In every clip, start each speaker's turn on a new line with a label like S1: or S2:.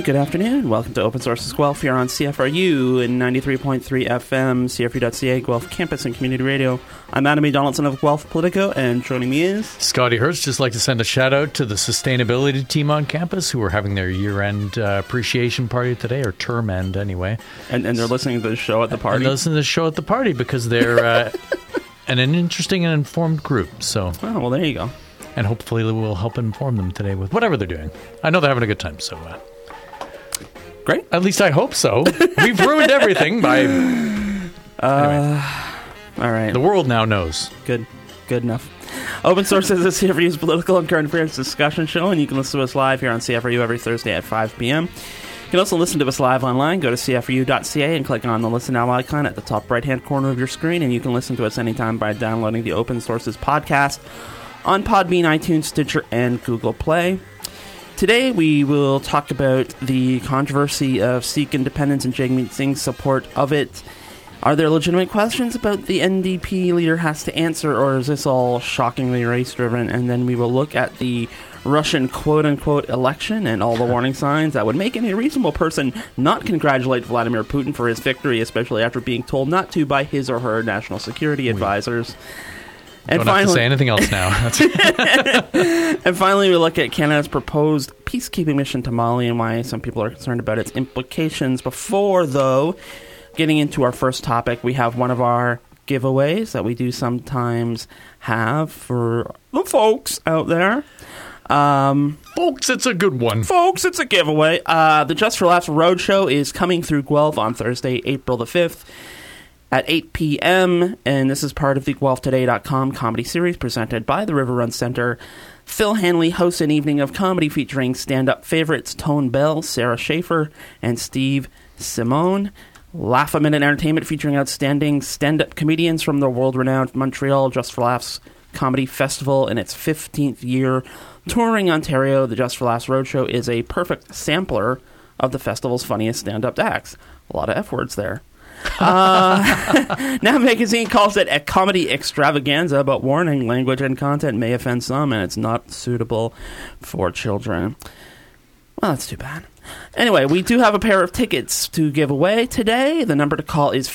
S1: good afternoon. Welcome to Open Sources Guelph here on CFRU and 93.3 FM, CFRU.ca, Guelph Campus and Community Radio. I'm Adam E. Donaldson of Guelph Politico, and joining me is...
S2: Scotty Hertz. Just like to send a shout out to the sustainability team on campus who are having their year-end appreciation party today, or term end anyway.
S1: And they're listening to the show at the party?
S2: And they're listening to the show at the party because they're an interesting and informed group. So,
S1: oh, well, there you go.
S2: And hopefully we'll help inform them today with whatever they're doing. I know they're having a good time, so...
S1: Great.
S2: At least I hope so. We've ruined everything by... Anyway.
S1: All right.
S2: The world now knows.
S1: Good enough. Open Sources is CFRU's political and current affairs discussion show, and you can listen to us live here on CFRU every Thursday at 5 p.m. You can also listen to us live online. Go to CFRU.ca and click on the Listen Now icon at the top right-hand corner of your screen, and you can listen to us anytime by downloading the Open Sources podcast on Podbean, iTunes, Stitcher, and Google Play. Today we will talk about the controversy of Sikh independence and Jagmeet Singh's support of it. Are there legitimate questions about the NDP leader has to answer, or is this all shockingly race-driven? And then we will look at the Russian quote-unquote election and all the warning signs that would make any reasonable person not congratulate Vladimir Putin for his victory, especially after being told not to by his or her national security advisors.
S2: And don't have to say anything else now.
S1: And finally, we look at Canada's proposed peacekeeping mission to Mali and why some people are concerned about its implications. Before, though, getting into our first topic, we have one of our giveaways that we do sometimes have for the folks out there.
S2: Folks, it's a good one.
S1: Folks, it's a giveaway. The Just for Laughs Roadshow is coming through Guelph on Thursday, April the 5th. At 8 p.m., and this is part of the GuelphToday.com comedy series presented by the River Run Center. Phil Hanley hosts an evening of comedy featuring stand-up favorites Tone Bell, Sarah Schaefer, and Steve Simone. Laugh-A-Minute Entertainment featuring outstanding stand-up comedians from the world-renowned Montreal Just for Laughs Comedy Festival in its 15th year. Touring Ontario, the Just for Laughs Roadshow is a perfect sampler of the festival's funniest stand-up acts. A lot of F-words there. Now Magazine calls it a comedy extravaganza, but warning, language and content may offend some, and it's not suitable for children. Well, that's too bad. Anyway, we do have a pair of tickets to give away today. The number to call is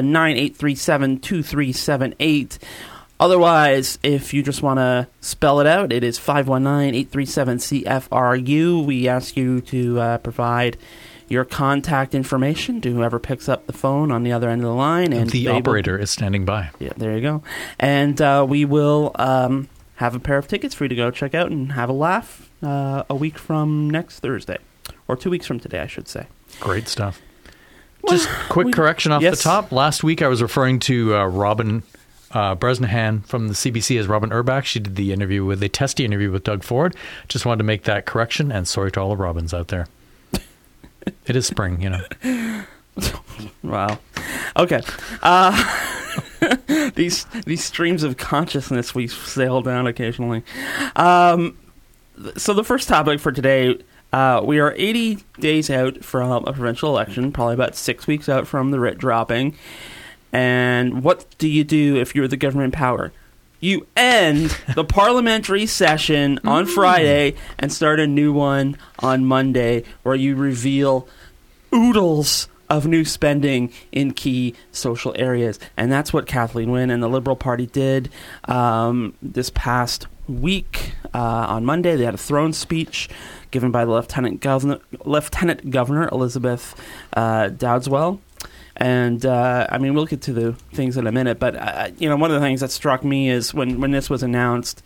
S1: 519-837-2378. Otherwise, if you just want to spell it out, it is 519-837-CFRU. We ask you to provide your contact information to whoever picks up the phone on the other end of the line. And
S2: the operator is standing by.
S1: Yeah, there you go. And we will have a pair of tickets for you to go check out and have a laugh a week from next Thursday. Or 2 weeks from today, I should say.
S2: Great stuff. Just quick correction off the top. Last week I was referring to Robin Bresnahan from the CBC as Robin Urbach. She did the testy interview with Doug Ford. Just wanted to make that correction, and sorry to all the Robins out there. It is spring, you know.
S1: Wow. Okay. These streams of consciousness we sail down occasionally. So the first topic for today, we are 80 days out from a provincial election, probably about 6 weeks out from the writ dropping. And what do you do if you're the government power? You end the parliamentary session on Friday and start a new one on Monday, where you reveal oodles of new spending in key social areas. And that's what Kathleen Wynne and the Liberal Party did this past week. On Monday, they had a throne speech given by the Lieutenant Governor Elizabeth Dowdeswell. And, we'll get to the things in a minute, but, one of the things that struck me is when this was announced,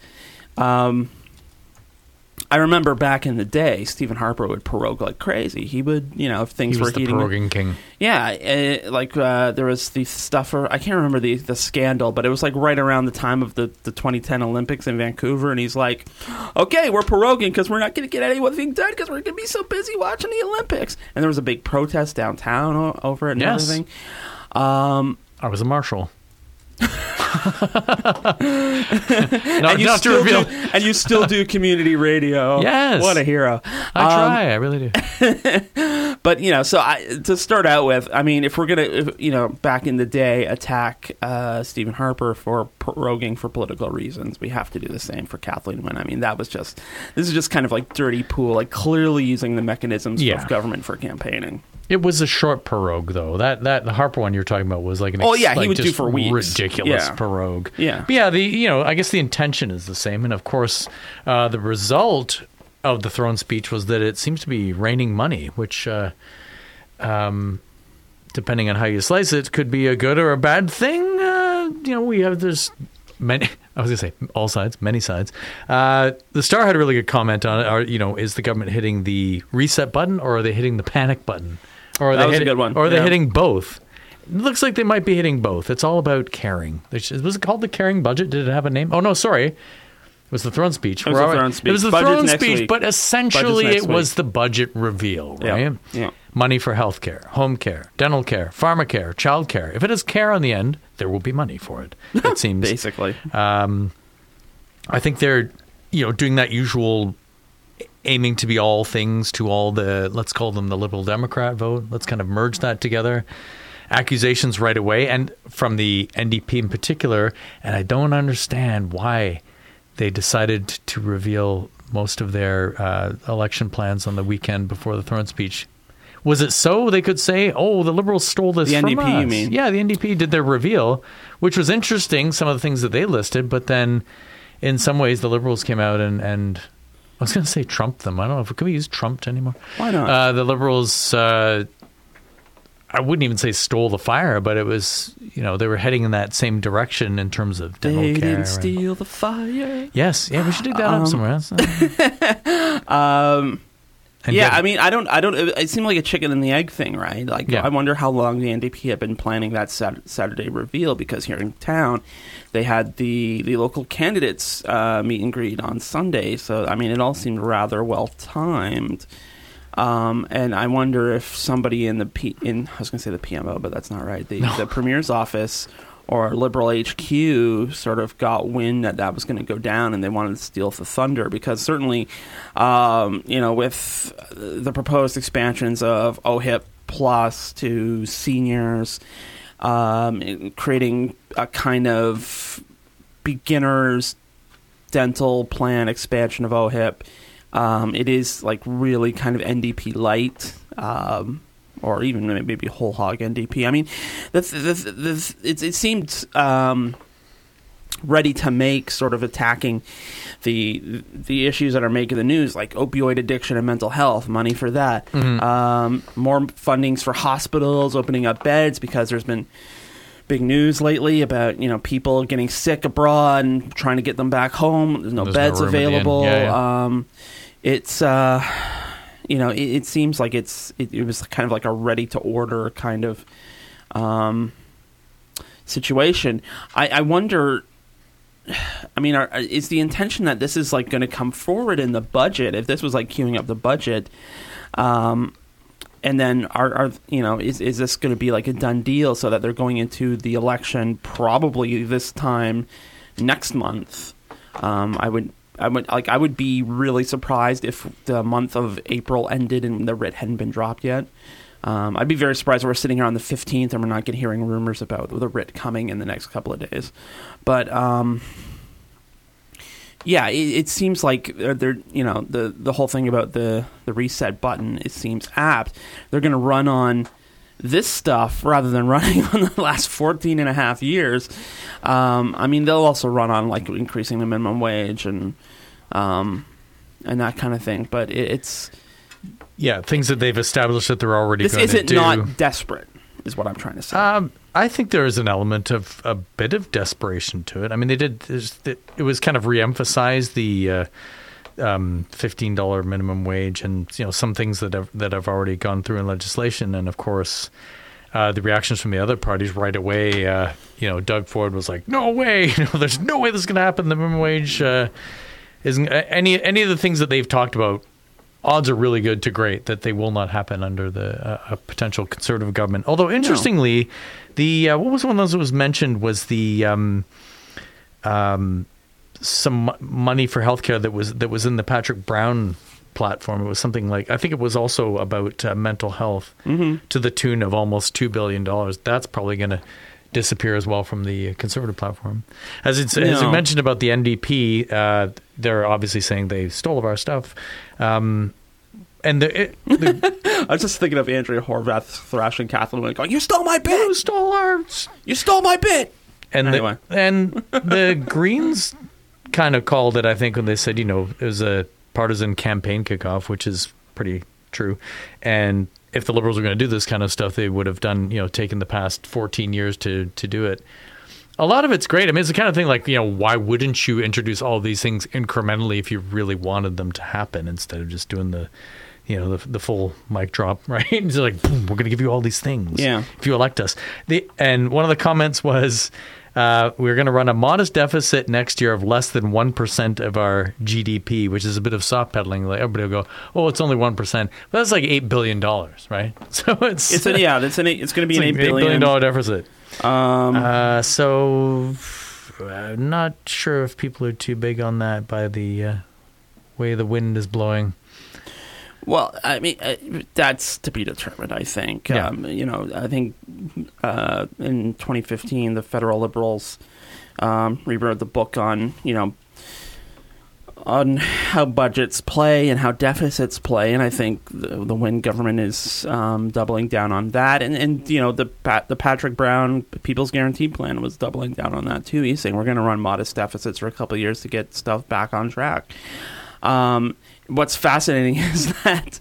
S1: I remember back in the day, Stephen Harper would prorogue like crazy. He would, if things were heating...
S2: He was the proroguing king.
S1: Yeah, there was the stuff, I can't remember the scandal, but it was like right around the time of the 2010 Olympics in Vancouver, and he's like, okay, we're proroguing because we're not going to get anything done because we're going to be so busy watching the Olympics. And there was a big protest downtown over it and everything.
S2: I was a marshal. not to reveal.
S1: And you still do community radio.
S2: Yes.
S1: What a hero.
S2: I try. I really do.
S1: But, to start out with, I mean, if we're going to, back in the day, attack Stephen Harper for proroguing for political reasons, we have to do the same for Kathleen Wynne. I mean, this is just kind of like dirty pool, like clearly using the mechanisms of government for campaigning.
S2: It was a short prorogue, though. That the Harper one you're talking about was like
S1: he would do for weeks.
S2: Ridiculous prorogue.
S1: Yeah,
S2: but I guess the intention is the same, and of course, the result of the throne speech was that it seems to be raining money, which, depending on how you slice it, could be a good or a bad thing. There's many. I was going to say all sides, many sides. The Star had a really good comment on it. Is the government hitting the reset button, or are they hitting the panic button? Or
S1: that was a good one.
S2: Or are they hitting both? It looks like they might be hitting both. It's all about caring. Was it called the caring budget? Did it have a name? Oh, no, sorry. It was the throne speech.
S1: It was the
S2: throne speech, but essentially it was the budget reveal, right?
S1: Yeah.
S2: Money for health care, home care, dental care, pharma care, child care. If it has care on the end, there will be money for it, it seems.
S1: Basically.
S2: I think they're, doing that usual aiming to be all things to all the, let's call them the Liberal Democrat vote. Let's kind of merge that together. Accusations right away, and from the NDP in particular, and I don't understand why they decided to reveal most of their election plans on the weekend before the throne speech. Was it so they could say, oh, the Liberals stole this from us? The NDP, you mean? Yeah, the NDP did their reveal, which was interesting, some of the things that they listed, but then in some ways the Liberals came out and I was going to say trumped them. I don't know. Can we use trumped anymore?
S1: Why not?
S2: The Liberals, I wouldn't even say stole the fire, but it was, they were heading in that same direction in terms of dental care.
S1: They didn't steal the fire.
S2: Yes. Yeah, we should dig that up somewhere else.
S1: I mean, I don't. It seemed like a chicken and the egg thing, right? Like, I wonder how long the NDP had been planning that Saturday reveal, because here in town, they had the local candidates meet and greet on Sunday. So, I mean, it all seemed rather well timed. And I wonder if somebody in I was going to say the PMO, but that's not right. The Premier's office or Liberal HQ sort of got wind that was going to go down, and they wanted to steal the thunder, because certainly, with the proposed expansions of OHIP Plus to seniors, creating a kind of beginner's dental plan expansion of OHIP, it is like really kind of NDP light. Or even maybe whole hog NDP. I mean, it seemed ready to make sort of attacking the issues that are making the news, like opioid addiction and mental health, money for that. Mm-hmm. More fundings for hospitals, opening up beds, because there's been big news lately about people getting sick abroad and trying to get them back home. There's no beds available. It's it seems like it was kind of like a ready-to-order kind of situation. I wonder, I mean, is the intention that this is like going to come forward in the budget? If this was like queuing up the budget, and then is this going to be like a done deal so that they're going into the election probably this time next month? I would be really surprised if the month of April ended and the writ hadn't been dropped yet. I'd be very surprised if we're sitting here on the 15th and we're not hearing rumors about the writ coming in the next couple of days. But it seems like the whole thing about the reset button, it seems apt. They're going to run on this stuff rather than running on the last 14 and a half years. I mean, they'll also run on like increasing the minimum wage and that kind of thing. But it's
S2: things that they've established that they're already going to do.
S1: This isn't not desperate, is what I'm trying to say.
S2: I think there is an element of a bit of desperation to it. I mean, it was kind of re-emphasized the $15 minimum wage, and some things that have already gone through in legislation, and of course the reactions from the other parties right away. Doug Ford was like, "No way! There's no way this is going to happen. The minimum wage isn't any of the things that they've talked about odds are really good to great that they will not happen under a potential Conservative government. Although, interestingly, the what was one of those that was mentioned was the some money for healthcare that was in the Patrick Brown platform. It was something like, I think it was also about mental health to the tune of almost $2 billion. That's probably going to disappear as well from the Conservative platform. As you mentioned about the NDP, they're obviously saying they stole all of our stuff. And I
S1: was just thinking of Andrea Horwath thrashing Kathleen Wynne, going, "You stole my bit! You stole my bit!"
S2: And
S1: anyway.
S2: The Greens kind of called it, I think, when they said, it was a partisan campaign kickoff, which is pretty true. And if the Liberals were going to do this kind of stuff, they would have done, taken the past 14 years to do it. A lot of it's great. I mean, it's the kind of thing like, why wouldn't you introduce all these things incrementally if you really wanted them to happen instead of just doing the full mic drop, right? It's like, boom, we're going to give you all these things if you elect us. And one of the comments was, we're going to run a modest deficit next year of less than 1% of our GDP, which is a bit of soft pedaling. Like everybody will go, "Oh, it's only 1%." But that's like $8 billion, right? So it's going
S1: to be an $8
S2: billion deficit. So I'm not sure if people are too big on that by the way the wind is blowing.
S1: Well, I mean, that's to be determined, I think.
S2: Yeah.
S1: I think in 2015, the federal Liberals rewrote the book on how budgets play and how deficits play, and I think the Wynne government is doubling down on that. And the Patrick Brown People's Guarantee Plan was doubling down on that, too. He's saying we're going to run modest deficits for a couple of years to get stuff back on track. What's fascinating is that,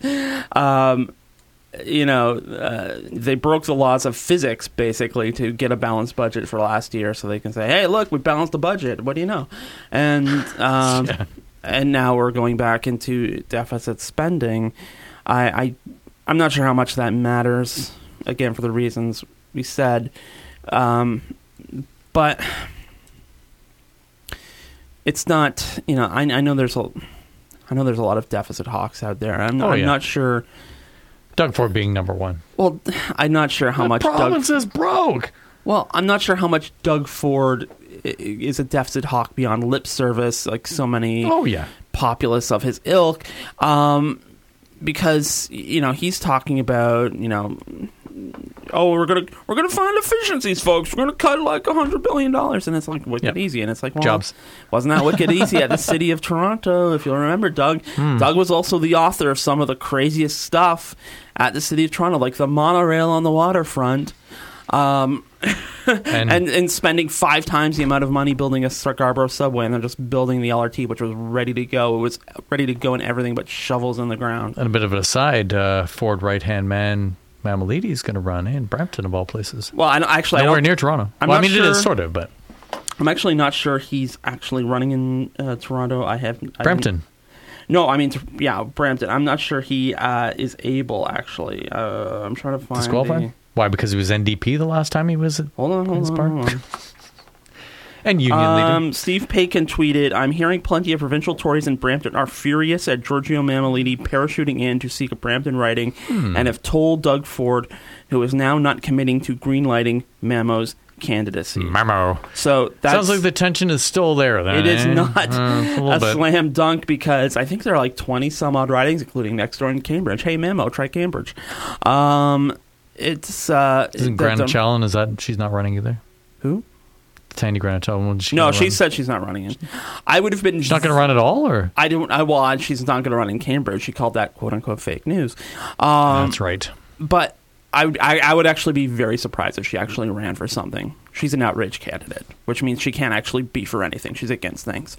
S1: they broke the laws of physics, basically, to get a balanced budget for last year so they can say, "Hey, look, we balanced the budget. What do you know?" And and now we're going back into deficit spending. I'm not sure how much that matters, again, for the reasons we said. But it's not, I know there's a lot of deficit hawks out there. I'm not sure.
S2: Doug Ford being number one.
S1: Well, I'm not sure how much.
S2: The province is broke.
S1: Well, I'm not sure how much Doug Ford is a deficit hawk beyond lip service, like so many populists of his ilk. Because he's talking about we're gonna find efficiencies, folks. We're gonna cut like $100 billion, and it's like wicked easy. And it's like, well,
S2: jobs.
S1: Wasn't that wicked easy at the city of Toronto? If you'll remember, Doug. Doug was also the author of some of the craziest stuff at the city of Toronto, like the monorail on the waterfront, and spending 5 times the amount of money building a Scarborough subway, and then just building the LRT, which was ready to go. It was ready to go in everything but shovels in the ground.
S2: And a bit of an aside, Ford right-hand man Mammoliti is going to run in Brampton, of all places.
S1: Well,
S2: nowhere near Toronto. It is sort of, but
S1: I'm actually not sure he's actually running in Toronto.
S2: Brampton.
S1: No, I mean, Brampton. I'm not sure he is able, actually. I'm trying to find...
S2: Disqualified? Why? Because he was NDP the last time he was at
S1: Hold on.
S2: And union leader.
S1: Steve Paikin tweeted, "I'm hearing plenty of provincial Tories in Brampton are furious at Giorgio Mammoliti parachuting in to seek a Brampton riding and have told Doug Ford, who is now not committing to greenlighting Mammo's candidacy."
S2: Mammo.
S1: So that
S2: sounds like the tension is still there, then.
S1: It is not
S2: a
S1: slam dunk, because I think there are like 20 some odd ridings, including next door in Cambridge. Hey, Mammo, try Cambridge.
S2: Isn't Grant Challen, she's not running either?
S1: Who?
S2: Tandy Granatell.
S1: No, she said she's not running in. I would have been.
S2: She's not going to run at all, or
S1: she's not going to run in Cambridge. She called that "quote unquote" fake news.
S2: That's right.
S1: But I would actually be very surprised if she actually ran for something. She's an outrage candidate, which means she can't actually be for anything. She's against things.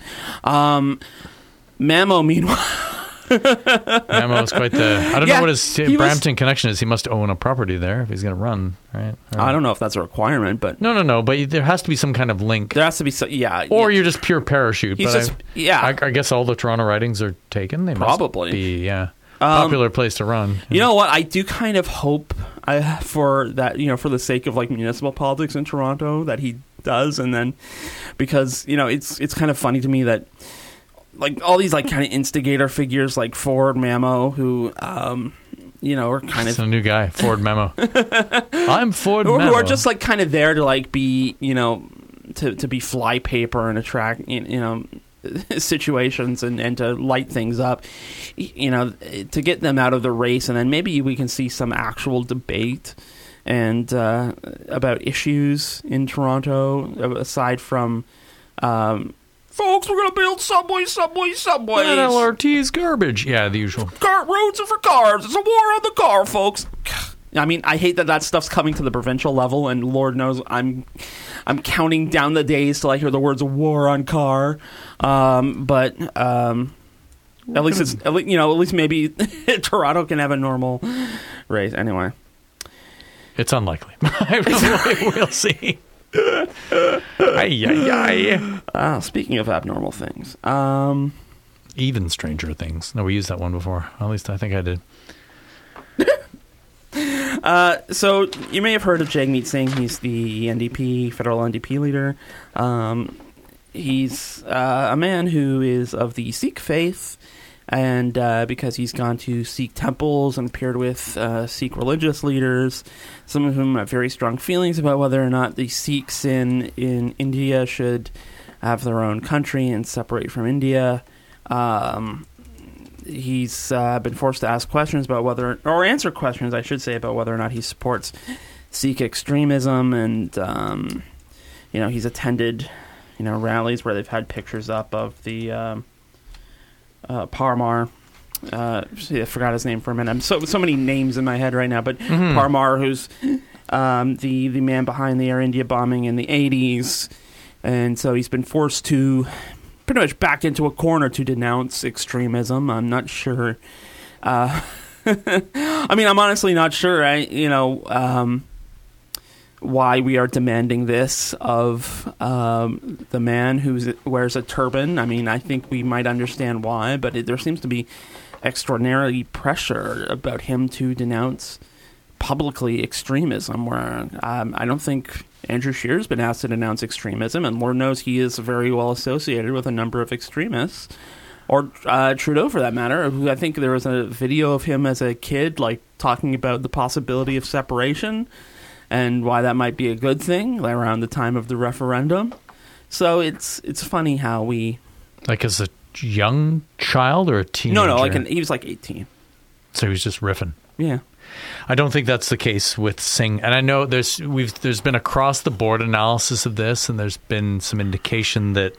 S1: Mammo, meanwhile.
S2: Mammo is quite the... I don't know what his Brampton connection is. He must own a property there if he's going to run, right?
S1: I don't know if that's a requirement, but...
S2: No, but there has to be some kind of link.
S1: There has to be Or
S2: you're just pure parachute. I guess all the Toronto ridings are taken. They
S1: probably
S2: must be, popular place to run.
S1: You know what? I do kind of hope for that, for the sake of like municipal politics in Toronto, that he does, and then... Because, it's kind of funny to me that... like all these like kind of instigator figures like Ford Mamo, who are kind of
S2: a new guy, Ford Memo. I'm Ford Memo.
S1: Who are just like kind of there to like be, to be flypaper and attract, situations and to light things up, to get them out of the race, and then maybe we can see some actual debate and about issues in Toronto aside from. Folks, we're going to build subways.
S2: That LRT's garbage. Yeah, the usual.
S1: Roads are for cars. It's a war on the car, folks. I mean, I hate that stuff's coming to the provincial level, and Lord knows I'm counting down the days till I hear the words "war on car." But at least maybe Toronto can have a normal race. Anyway,
S2: it's unlikely. We'll see.
S1: Speaking of abnormal things,
S2: even stranger things. No, we used that one before. At least I think I did.
S1: So you may have heard of Jagmeet Singh. He's the federal NDP leader. He's a man who is of the Sikh faith, and because he's gone to Sikh temples and appeared with Sikh religious leaders, some of whom have very strong feelings about whether or not the Sikhs in India should have their own country and separate from India. He's been forced to ask questions about answer questions, I should say, about whether or not he supports Sikh extremism, and he's attended rallies where they've had pictures up of the Parmar. I forgot his name for a minute. So many names in my head right now, but Parmar, who's the man behind the Air India bombing in the 80s, and so he's been forced to pretty much backed into a corner to denounce extremism. I'm not sure. I mean, I'm honestly not sure. Why we are demanding this of the man who wears a turban. I mean, I think we might understand why, but there seems to be extraordinary pressure about him to denounce publicly extremism, where I don't think Andrew Scheer's been asked to denounce extremism, and Lord knows he is very well associated with a number of extremists, or Trudeau for that matter, who I think there was a video of him as a kid like talking about the possibility of separation and why that might be a good thing around the time of the referendum. So it's funny how we... Like
S2: as a young child or a teenager?
S1: No, he was like 18.
S2: So he was just riffing.
S1: Yeah.
S2: I don't think that's the case with Singh. And I know there's been across-the-board analysis of this, and there's been some indication that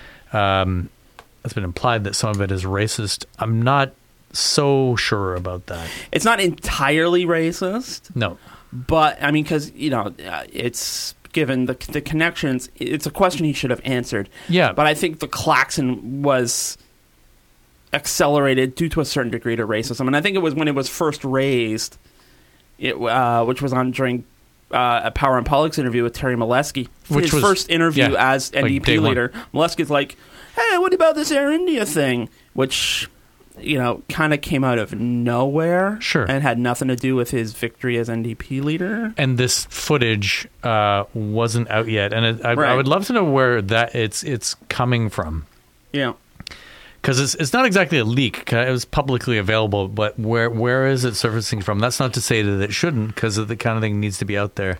S2: it's been implied that some of it is racist. I'm not so sure about that.
S1: It's not entirely racist.
S2: No.
S1: But, I mean, because, it's given the connections, it's a question he should have answered.
S2: Yeah.
S1: But I think the klaxon was accelerated due to a certain degree to racism. And I think it was when it was first raised, which was on during a Power and Politics interview with Terry Molesky. His first interview as NDP leader. Molesky's like, hey, what about this Air India thing? Which... kind of came out of nowhere.
S2: Sure.
S1: And had nothing to do with his victory as NDP leader.
S2: And this footage wasn't out yet. And I would love to know where that it's coming from.
S1: Yeah.
S2: Because it's not exactly a leak. It was publicly available, but where is it surfacing from? That's not to say that it shouldn't, because the kind of thing needs to be out there.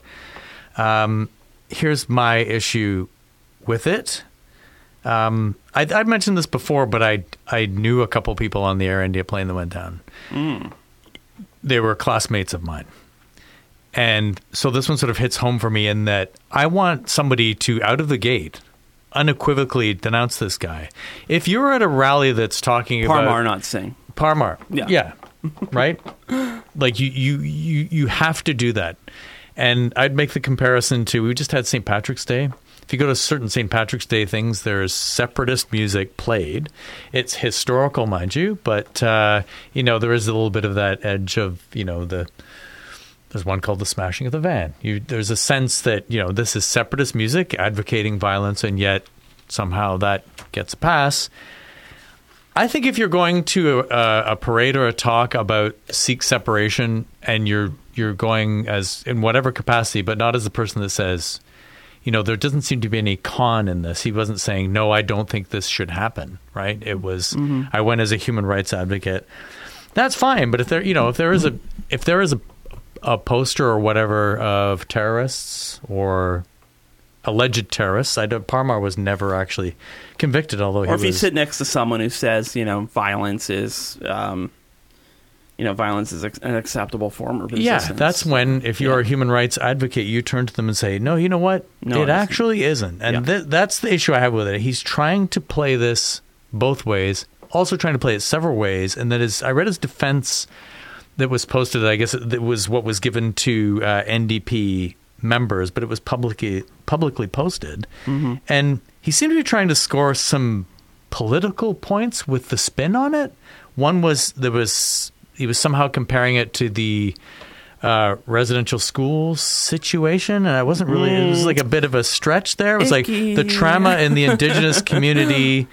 S2: Here's my issue with it. I'd mentioned this before, but I knew a couple people on the Air India plane that went down. They were classmates of mine. And so this one sort of hits home for me in that I want somebody to, out of the gate, unequivocally denounce this guy. If you're at a rally that's talking about...
S1: Parmar, not Singh.
S2: Parmar. Yeah. Right? Like, you have to do that. And I'd make the comparison to, we just had St. Patrick's Day. If you go to certain St. Patrick's Day things, there's separatist music played. It's historical, mind you, but, there is a little bit of that edge of, there's one called The Smashing of the Van. There's a sense that, this is separatist music advocating violence, and yet somehow that gets a pass. I think if you're going to a parade or a talk about Sikh separation, and you're going as in whatever capacity, but not as the person that says, there doesn't seem to be any con in this. He wasn't saying, no, I don't think this should happen, right? It was, I went as a human rights advocate. That's fine. But if there is a poster or whatever of terrorists or alleged terrorists, Parmar was never actually convicted, although
S1: or if you sit next to someone who says, violence is... violence is an acceptable form of resistance.
S2: Yeah, that's when, if you're a human rights advocate, you turn to them and say, no, you know what? No, it actually isn't. And that's the issue I have with it. He's trying to play this both ways, also trying to play it several ways. And I read his defense that was posted, I guess it was what was given to NDP members, but it was publicly posted. Mm-hmm. And he seemed to be trying to score some political points with the spin on it. One was, he was somehow comparing it to the residential school situation, and I wasn't really. It was like a bit of a stretch there. It was like the trauma in the Indigenous community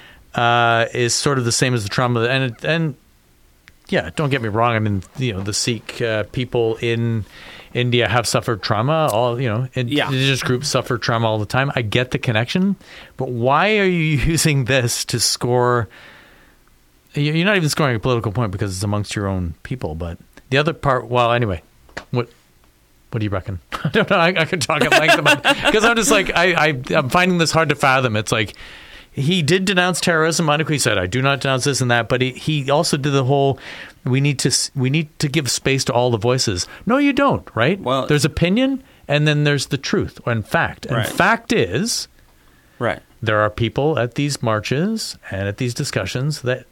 S2: is sort of the same as the trauma, and yeah, don't get me wrong. I mean, the Sikh people in India have suffered trauma. All indigenous groups suffer trauma all the time. I get the connection, but why are you using this to score? You're not even scoring a political point because it's amongst your own people. But the other part, well, anyway, what do you reckon? I don't know. I could talk at length about it because I'm just like, I'm finding this hard to fathom. It's like he did denounce terrorism. He said, I do not denounce this and that. But he also did the whole, we need to give space to all the voices. No, you don't, right? Well, there's opinion and then there's the truth and fact. And fact is,
S1: right,
S2: there are people at these marches and at these discussions that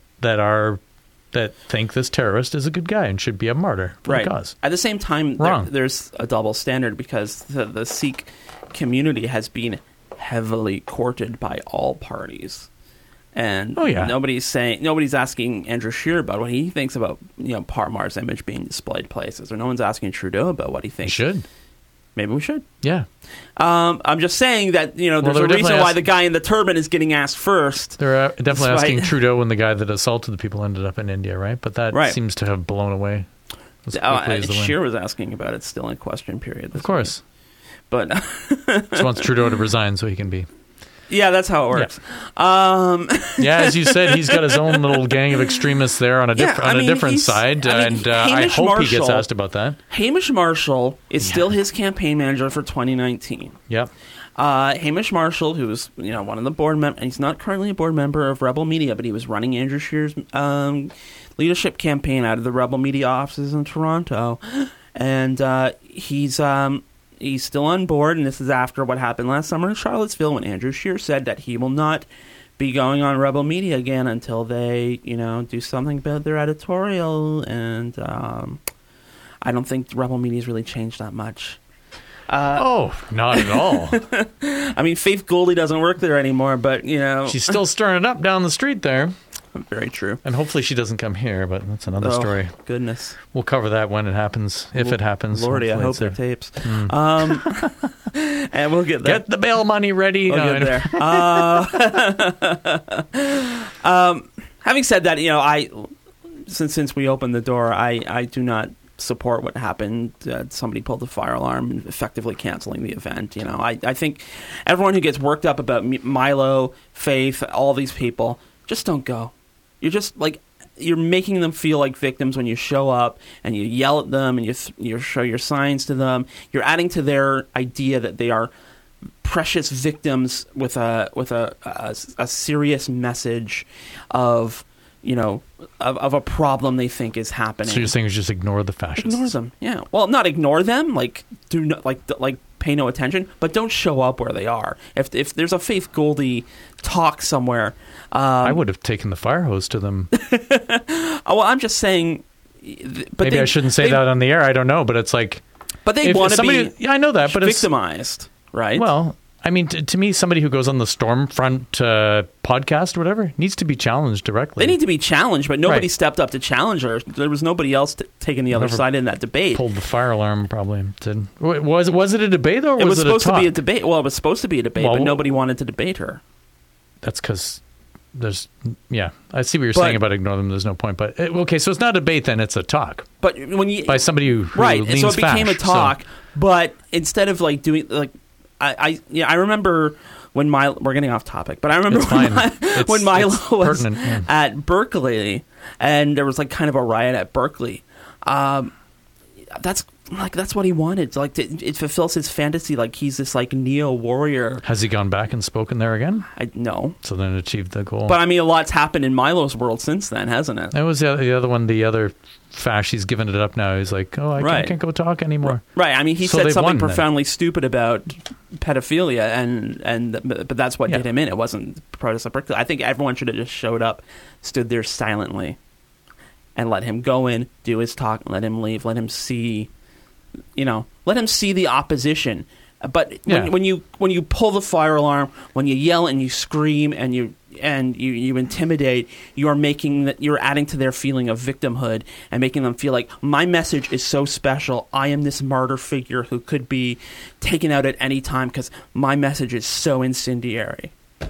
S2: think this terrorist is a good guy and should be a martyr for the cause.
S1: At the same time, there's a double standard because the Sikh community has been heavily courted by all parties. And nobody's asking Andrew Scheer about what he thinks about Parmar's image being displayed places, or no one's asking Trudeau about what he thinks.
S2: Should.
S1: Maybe we should.
S2: Yeah.
S1: I'm just saying that, there's a reason why the guy in the turban is getting asked first.
S2: They're definitely asking Trudeau when the guy that assaulted the people ended up in India, right? But that seems to have blown away.
S1: Scheer was asking about it still in question period.
S2: Of course.
S1: But
S2: just wants Trudeau to resign so he can be.
S1: Yeah, that's how it works.
S2: Yeah, as you said, he's got his own little gang of extremists there on a different side, I hope he gets asked about that.
S1: Hamish Marshall is still his campaign manager for 2019.
S2: Yep.
S1: Hamish Marshall, who was one of the board members, and he's not currently a board member of Rebel Media, but he was running Andrew Scheer's leadership campaign out of the Rebel Media offices in Toronto, and he's still on board, and this is after what happened last summer in Charlottesville when Andrew Scheer said that he will not be going on Rebel Media again until they, do something about their editorial. And I don't think Rebel Media's really changed that much.
S2: Not at all.
S1: I mean, Faith Goldie doesn't work there anymore, but,
S2: She's still stirring it up down the street there.
S1: Very true.
S2: And hopefully she doesn't come here, but that's another story.
S1: Goodness.
S2: We'll cover that when it happens, if it happens.
S1: Lordy, I hope they're tapes. And we'll get there.
S2: Get the bail money ready.
S1: We'll get there. Having said that, since we opened the door, I do not support what happened. Somebody pulled the fire alarm and effectively canceling the event. I think everyone who gets worked up about Milo, Faith, all these people, just don't go. You're making them feel like victims when you show up and you yell at them and you show your signs to them. You're adding to their idea that they are precious victims with a serious message of a problem they think is happening.
S2: So you're saying just ignore the fascists?
S1: Ignore them, yeah. Well, not ignore them, pay no attention, but don't show up where they are. If there's a Faith Goldie talk somewhere,
S2: I would have taken the fire hose to them.
S1: Well, I'm just saying. But
S2: maybe I shouldn't say that on the air. I don't know, but it's like.
S1: But they want to be.
S2: Yeah, I know that, but
S1: victimized, right?
S2: Well, I mean, to me, somebody who goes on the Stormfront podcast or whatever needs to be challenged directly.
S1: They need to be challenged, but nobody stepped up to challenge her. There was nobody else taking the other side in that debate.
S2: Pulled the fire alarm, probably. Was it a debate, though, or was it
S1: supposed to be a debate? Well, it was supposed to be a debate, but nobody wanted to debate her.
S2: That's because there's... Yeah, I see what you're saying about ignore them. There's no point. But, okay, so it's not a debate, then. It's a talk.
S1: But when you...
S2: By somebody who leans
S1: so it became
S2: fash,
S1: a talk, but instead of, doing... I remember when Milo. We're getting off topic, but I remember when Milo was at Berkeley, and there was like kind of a riot at Berkeley. That's what he wanted. Like it fulfills his fantasy. Like he's this like neo warrior.
S2: Has he gone back and spoken there again?
S1: No.
S2: So then achieved the goal.
S1: But I mean, a lot's happened in Milo's world since then, hasn't it?
S2: That was the other one. The other fash. He's given it up now. He's like, oh, I can't go talk anymore.
S1: Right. I mean, he said something profoundly stupid about pedophilia, but that's what did him in. It wasn't the protest at Berkeley. I think everyone should have just showed up, stood there silently, and let him go in, do his talk, and let him leave. Let him see. Let him see the opposition. But when you pull the fire alarm, when you yell and you scream and you intimidate, you're adding to their feeling of victimhood and making them feel like my message is so special. I am this martyr figure who could be taken out at any time because my message is so incendiary.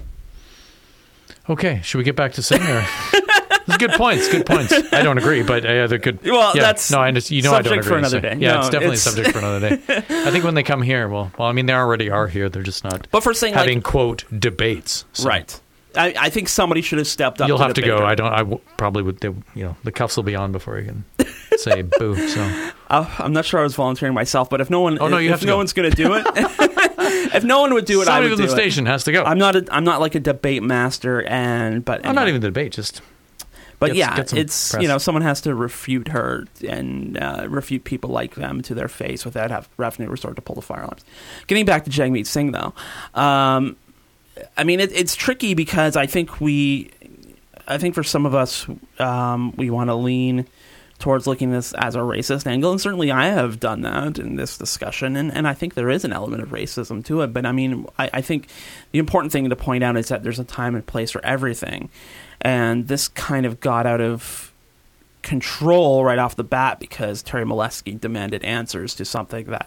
S2: Okay, should we get back to Singer? Good points. I don't agree, but they're good.
S1: Well, that's
S2: I don't agree.
S1: For another day.
S2: Yeah, it's definitely a subject for another day. I think when they come here, well, I mean, they already are here. They're just not.
S1: But for saying
S2: having quote debates,
S1: so. Right? I think somebody should have stepped up.
S2: You'll have to go. I probably would. The cuffs will be on before you can say boo. So
S1: I'm not sure I was volunteering myself, but if no one, one's going to do it. If no one would do it,
S2: somebody
S1: I would
S2: from
S1: do
S2: the station has to go.
S1: I'm not like a debate master, but
S2: I'm not even the debate. Just.
S1: But it's press. Someone has to refute her and refute people like them to their face without having to resort to pull the firearms. Getting back to Jagmeet Singh, though, I mean it's tricky because I think for some of us we want to lean towards looking at this as a racist angle, and certainly I have done that in this discussion, and I think there is an element of racism to it. But I mean, I think the important thing to point out is that there's a time and place for everything. And this kind of got out of control right off the bat because Terry Molesky demanded answers to something that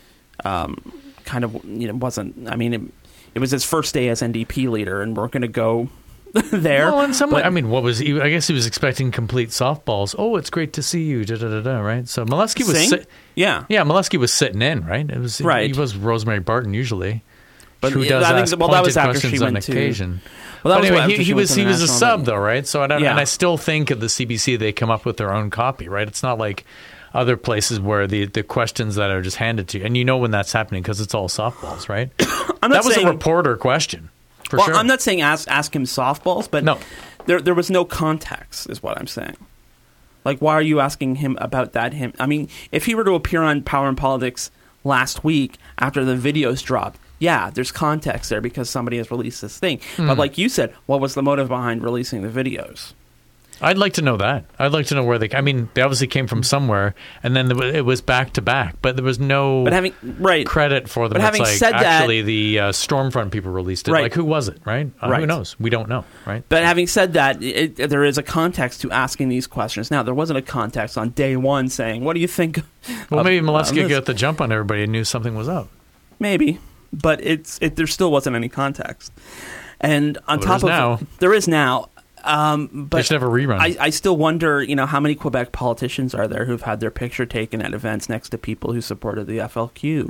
S1: kind of wasn't. I mean, it was his first day as NDP leader, and we're going to go there.
S2: Well, in some way, I mean, what was he? I guess he was expecting complete softballs. Oh, it's great to see you. Right. So Molesky was Molesky was sitting in. Right. It was right. He was Rosemary Barton usually, but who does ask pointed questions on occasion. Well, but anyway, he was a sub though, right? So and I still think at the CBC they come up with their own copy, right? It's not like other places where the questions that are just handed to you, and when that's happening because it's all softballs, right? That was a reporter question. For sure.
S1: I'm not saying ask him softballs, but no. There was no context, is what I'm saying. Like, why are you asking him about that? I mean, if he were to appear on Power and Politics last week after the videos dropped. Yeah, there's context there because somebody has released this thing. But like you said, what was the motive behind releasing the videos?
S2: I'd like to know that. I'd like to know where they obviously came from somewhere, and then it was back to back. But there was no credit for them.
S1: But having said that,
S2: actually the Stormfront people released it. Right. Like, who was it, right? Who knows? We don't know, right?
S1: But having said that, there is a context to asking these questions. Now, there wasn't a context on day one saying, what do you think?
S2: Well, maybe Molesky got the jump on everybody and knew something was up.
S1: Maybe. But there still wasn't any context. And on top of
S2: now.
S1: There is now. But
S2: they should have a rerun.
S1: I still wonder, how many Quebec politicians are there who've had their picture taken at events next to people who supported the FLQ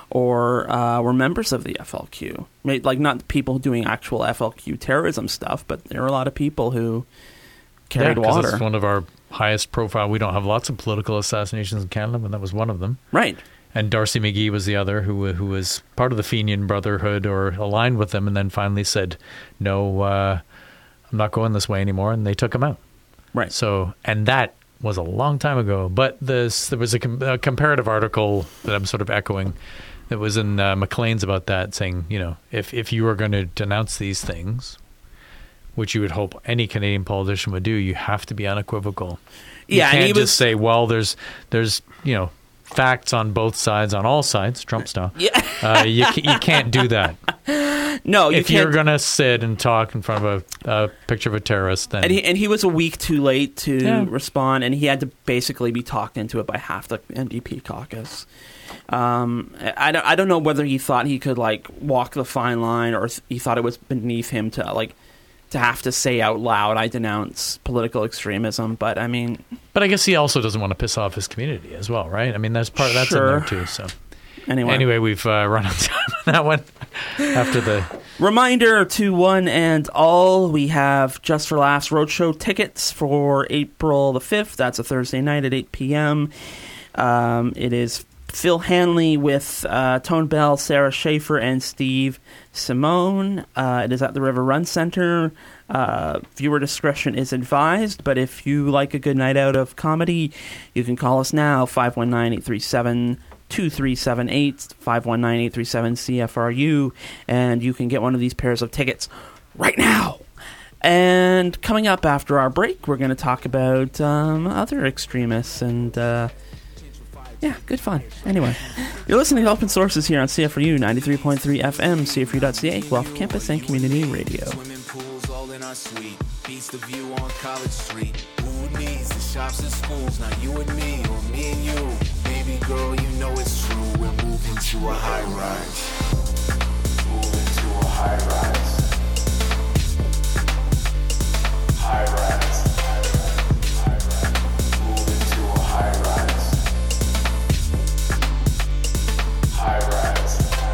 S1: or were members of the FLQ. Like, not people doing actual FLQ terrorism stuff, but there are a lot of people who carried water.
S2: It's one of our highest profile. We don't have lots of political assassinations in Canada, but that was one of them.
S1: Right.
S2: And Darcy McGee was the other who was part of the Fenian Brotherhood or aligned with them, and then finally said, no, I'm not going this way anymore, and they took him out.
S1: Right.
S2: So, and that was a long time ago. But there was a comparative article that I'm sort of echoing that was in Maclean's about that, saying, if you were going to denounce these things, which you would hope any Canadian politician would do, you have to be unequivocal. You can't just say, well, there's facts on both sides, on all sides, Trump style. Yeah. You can't do that.
S1: No,
S2: if you're going to sit and talk in front of a picture of a terrorist, then
S1: and he was a week too late to respond, and he had to basically be talked into it by half the NDP caucus. I don't know whether he thought he could walk the fine line, or he thought it was beneath him to have to say out loud, I denounce political extremism. But I mean,
S2: I guess he also doesn't want to piss off his community as well, right? I mean, that's in there too. So
S1: Anyway,
S2: we've run out of time on that one. After the
S1: reminder to one and all, we have Just for Laughs Roadshow tickets for April the 5th. That's a Thursday night at 8 p.m. It is Phil Hanley with Tone Bell, Sarah Schaefer, and Steve Simone. It is at the River Run Center. Viewer discretion is advised, but if you like a good night out of comedy, you can call us now, 519-837-2378, 519-837-CFRU, and you can get one of these pairs of tickets right now. And coming up after our break, we're going to talk about other extremists and... yeah, good fun. Anyway, you're listening to Open Sources here on CFRU 93.3 FM, CFRU.ca, Guelph Campus and Community Radio.
S3: Swimming pools all in our suite. Beats the view on College Street. Who needs the shops and schools? Not you and me, or me and you. Baby girl, you know it's true. We're moving to a high rise. Moving to a high rise. High rise. Moving to a high rise. High rise.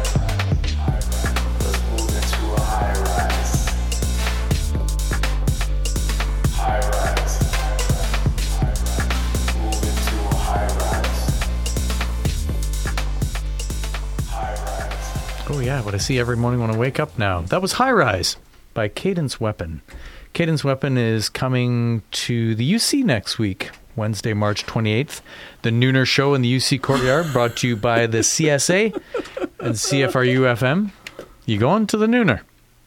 S3: Let's move into a high rise. High rise. Move into a high rise. High rise.
S2: Oh yeah, what I see every morning when I wake up now. That was High Rise by Cadence Weapon. Cadence Weapon is coming to the UC next week, Wednesday, March 28th. The Nooner Show in the UC Courtyard, brought to you by the CSA and CFRU-FM. You going to the Nooner?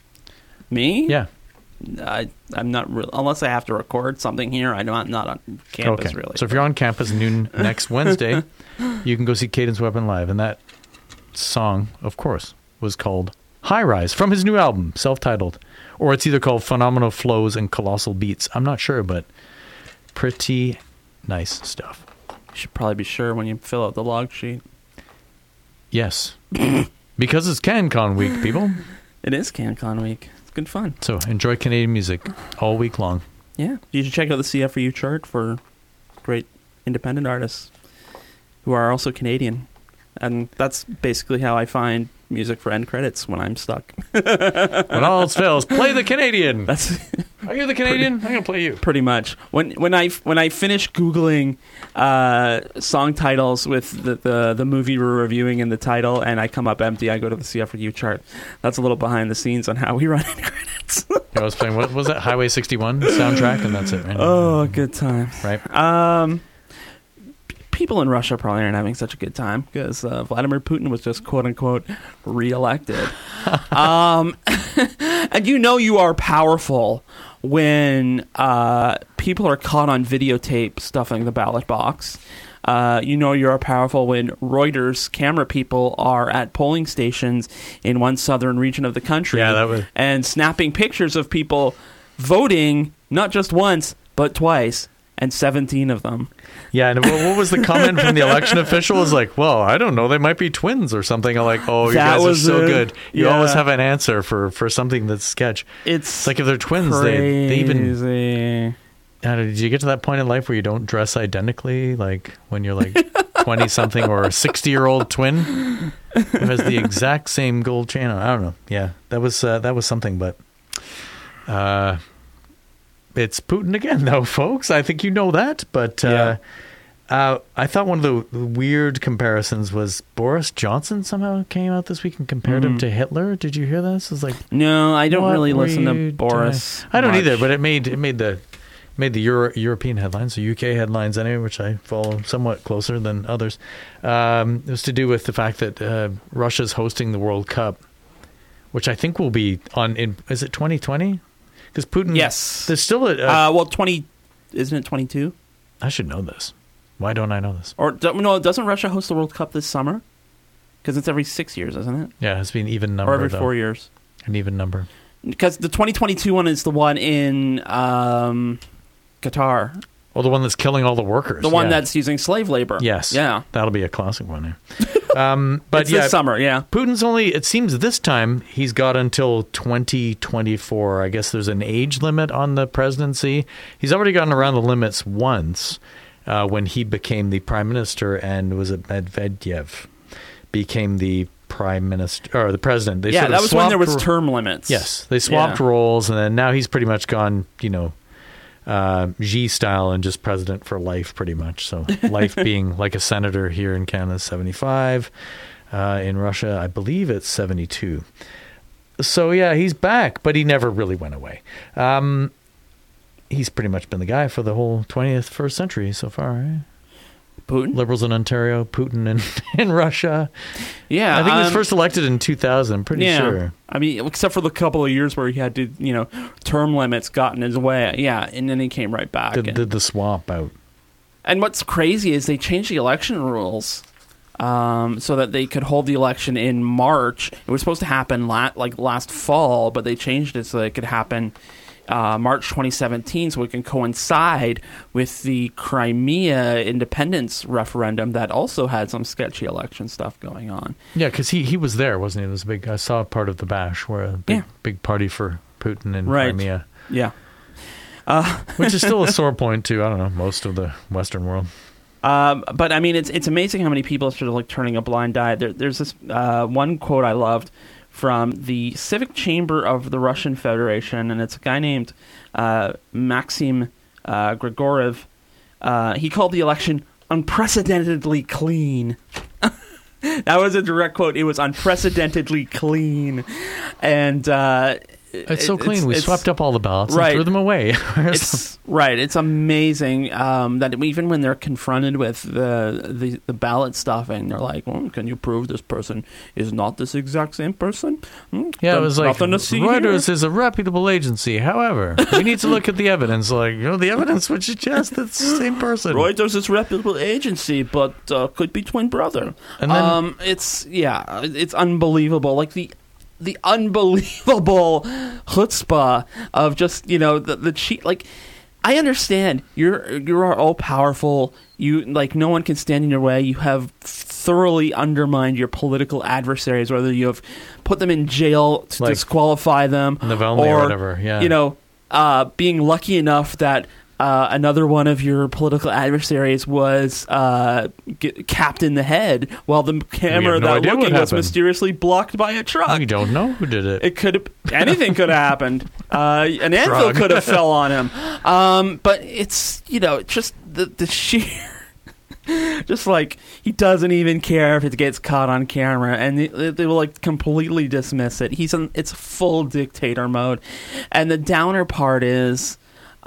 S1: Me?
S2: Yeah.
S1: I'm not really, unless I have to record something here. I'm not on campus, really.
S2: So if you're on campus noon next Wednesday, you can go see Cadence Weapon live. And that song, of course, was called High Rise from his new album, self-titled. Or it's either called Phenomenal Flows and Colossal Beats. I'm not sure, but pretty nice stuff.
S1: You should probably be sure when you fill out the log sheet.
S2: Yes. Because it's CanCon week, people.
S1: It is CanCon week. It's good fun.
S2: So enjoy Canadian music all week long.
S1: Yeah. You should check out the CFRU chart for great independent artists who are also Canadian. And that's basically how I find music for end credits when I'm stuck.
S2: When all else fails, play the Canadian.
S1: That's
S2: Are you the Canadian? I'm going to play you.
S1: pretty much. When I finish Googling song titles with the movie we're reviewing in the title and I come up empty, I go to the CFRU chart. That's a little behind the scenes on how we run end credits.
S2: I was playing, what was that, Highway 61 soundtrack, and that's it, right?
S1: Oh, good time.
S2: Right.
S1: People in Russia probably aren't having such a good time because Vladimir Putin was just quote-unquote reelected. And you are powerful when people are caught on videotape stuffing the ballot box. You are powerful when Reuters camera people are at polling stations in one southern region of the country and snapping pictures of people voting not just once, but twice. And 17 of them.
S2: Yeah, and what was the comment from the election official? It was like, well, I don't know, they might be twins or something. I'm like, oh, you guys are so good. You always have an answer for something that's sketch. It's like if they're twins, they even... did you get to that point in life where you don't dress identically, like when you're like 20-something or a 60-year-old twin who has the exact same gold chain on? I don't know. Yeah, that was something, but... it's Putin again, though, folks. I think you know that. But I thought one of the weird comparisons was Boris Johnson somehow came out this week and compared him to Hitler. Did you hear this? It was like,
S1: no, I don't really listen to Boris.
S2: I don't either, but it made the European headlines, the UK headlines anyway, which I follow somewhat closer than others. It was to do with the fact that Russia's hosting the World Cup, which I think will be is it 2020? Because Putin...
S1: Yes.
S2: There's still a...
S1: isn't it 22?
S2: I should know this. Why don't I know this?
S1: Or, no, doesn't Russia host the World Cup this summer? Because it's every 6 years, isn't it?
S2: Yeah, it's been an even number,
S1: or every 4 years.
S2: An even number.
S1: Because the 2022 one is the one in Qatar.
S2: Well, the one that's killing all the workers.
S1: The one that's using slave labor.
S2: Yes.
S1: Yeah.
S2: That'll be a classic one. But
S1: it's this summer, yeah.
S2: Putin's it seems this time he's got until 2024. I guess there's an age limit on the presidency. He's already gotten around the limits once when he became the prime minister, and was it Medvedev? became the prime minister or the president. They
S1: that was when there was term limits.
S2: Yes, they swapped roles, and then now he's pretty much gone, Xi style and just president for life, pretty much. So life being like a senator here in Canada, 75. In Russia, I believe it's 72. So yeah, he's back, but he never really went away. He's pretty much been the guy for the whole 21st century so far, right?
S1: Putin?
S2: Liberals in Ontario, Putin in Russia.
S1: Yeah.
S2: I think he was first elected in 2000, I'm pretty sure.
S1: I mean, except for the couple of years where he had to, term limits got in his way. Yeah, and then he came right back.
S2: Did the swap out.
S1: And what's crazy is they changed the election rules so that they could hold the election in March. It was supposed to happen last fall, but they changed it so that it could happen March 2017, so it can coincide with the Crimea independence referendum that also had some sketchy election stuff going on.
S2: Yeah, because he was there, wasn't he? It was big. I saw part of the bash where a big party for Putin in Crimea.
S1: Yeah.
S2: Which is still a sore point to, I don't know, most of the Western world.
S1: But I mean, it's amazing how many people are sort of like turning a blind eye. There's this one quote I loved from the Civic Chamber of the Russian Federation, and it's a guy named Maxim Grigoriev. He called the election unprecedentedly clean. That was a direct quote. It was unprecedentedly clean. And
S2: it's so clean. We swept up all the ballots and threw them away.
S1: It's amazing that even when they're confronted with the ballot stuffing, they're like, can you prove this person is not this exact same person?
S2: Yeah, it was like, Reuters is a reputable agency. However, we need to look at the evidence. The evidence would suggest that's the same person.
S1: Reuters is a reputable agency, but could be twin brother. And then, it's unbelievable. Like the unbelievable chutzpah of just, the cheat. Like, I understand you are all powerful. You no one can stand in your way. You have thoroughly undermined your political adversaries, whether you have put them in jail to disqualify them,
S2: Navalny or whatever. Yeah,
S1: being lucky enough that another one of your political adversaries was capped in the head while the camera that looking was mysteriously blocked by a truck.
S2: We don't know who did it.
S1: It could have anything could have happened. An anvil could have fell on him. But it's just the sheer. Just like he doesn't even care if it gets caught on camera, and they will completely dismiss it. It's full dictator mode, and the downer part is.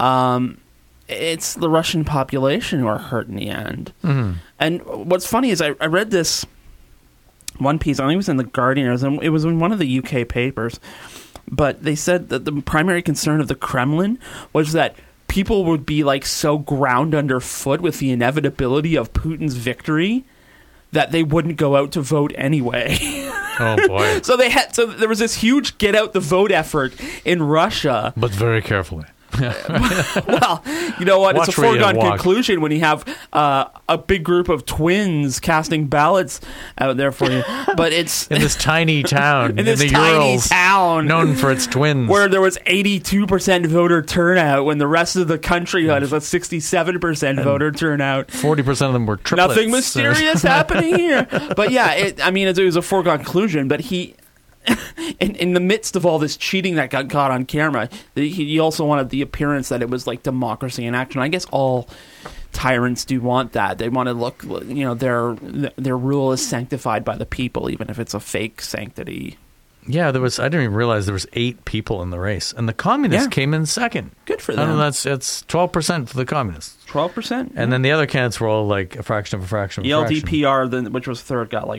S1: It's the Russian population who are hurt in the end. Mm-hmm. And what's funny is I read this one piece, I think it was in The Guardian, it was in one of the UK papers, but they said that the primary concern of the Kremlin was that people would be so ground underfoot with the inevitability of Putin's victory that they wouldn't go out to vote anyway.
S2: Oh boy.
S1: So there was this huge get out the vote effort in Russia.
S2: But very carefully.
S1: Well, you know what? It's a foregone conclusion when you have a big group of twins casting ballots out there for you. But it's
S2: in this tiny town,
S1: in the Urals, town
S2: known for its twins,
S1: where there was 82% voter turnout, when the rest of the country had a 67% voter turnout.
S2: 40% of them were triplets.
S1: Nothing mysterious happening here. But yeah, it was a foregone conclusion. But he. In the midst of all this cheating that got caught on camera, he also wanted the appearance that it was democracy in action. I guess all tyrants do want that. They want to look, their rule is sanctified by the people, even if it's a fake sanctity.
S2: Yeah, I didn't even realize there was 8 people in the race, and the communists came in second.
S1: Good for them.
S2: That's 12% for the communists.
S1: 12%,
S2: and then the other candidates were all a fraction of a fraction.
S1: The LDPR, which was third, got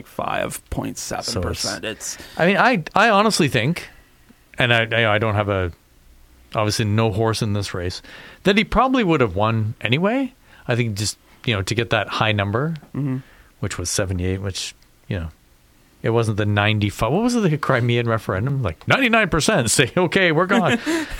S1: 5.7%.
S2: So I honestly think, and I don't have obviously no horse in this race, that he probably would have won anyway. I think just to get that high number, which was 78, which it wasn't the 95. What was it, the Crimean referendum? 99% say, okay, we're gone.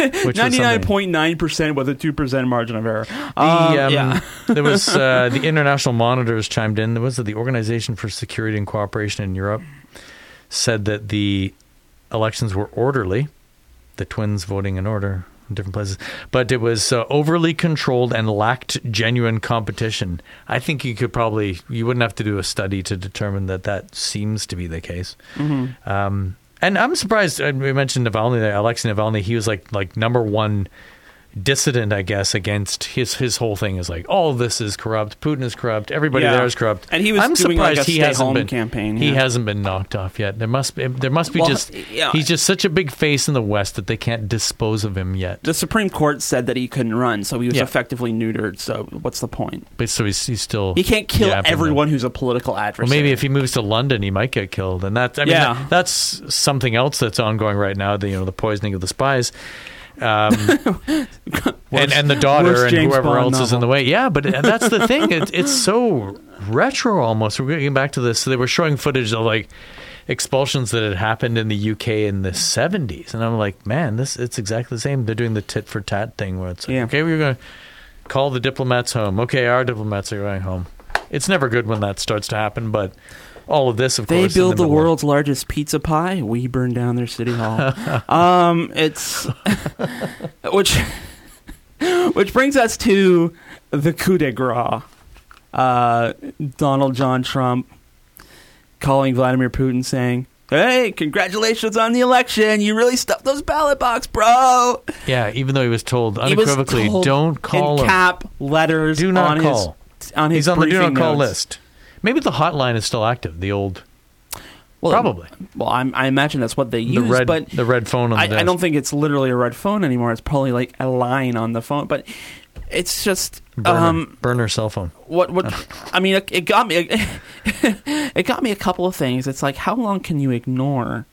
S1: 99.9% with a 2% margin of error.
S2: There was the international monitors chimed in. There was the Organization for Security and Cooperation in Europe said that the elections were orderly, the twins voting in order, in different places. But it was overly controlled and lacked genuine competition. I think you wouldn't have to do a study to determine that seems to be the case. Mm-hmm. And I'm surprised. We mentioned Navalny there, Alexei Navalny. He was like number one dissident, I guess, against his whole thing is like, all this is corrupt. Putin is corrupt. Everybody there is corrupt.
S1: And he was doing like a stay-home campaign.
S2: He hasn't been knocked off yet. There must be he's just such a big face in the West that they can't dispose of him yet.
S1: The Supreme Court said that he couldn't run, so he was effectively neutered. So what's the point?
S2: But so he's still...
S1: He can't kill everyone who's a political adversary.
S2: Well, maybe if he moves to London, he might get killed. And that's something else that's ongoing right now, the poisoning of the spies. And the daughter and whoever Bond else novel. Is in the way. Yeah, but that's the thing. It's so retro almost. We're getting back to this. So they were showing footage of like expulsions that had happened in the UK in the 70s. And I'm like, man, it's exactly the same. They're doing the tit for tat thing where it's like, okay, we're going to call the diplomats home. Okay, our diplomats are going home. It's never good when that starts to happen, but... all of this, of course.
S1: They build the world's largest pizza pie. We burn down their city hall. It's which brings us to the coup de grace. Donald John Trump calling Vladimir Putin, saying, "Hey, congratulations on the election! You really stuffed those ballot box, bro."
S2: Yeah, even though he was told unequivocally, don't call him.
S1: In cap letters.
S2: Do not call.
S1: He's
S2: on the do not call list. Maybe the hotline is still active. The old, probably.
S1: Well, I imagine that's what they use. But
S2: the red phone on the desk.
S1: I don't think it's literally a red phone anymore. It's probably like a line on the phone. But it's just
S2: burner cell phone.
S1: What? I mean, it got me. It got me a couple of things. It's like, how long can you ignore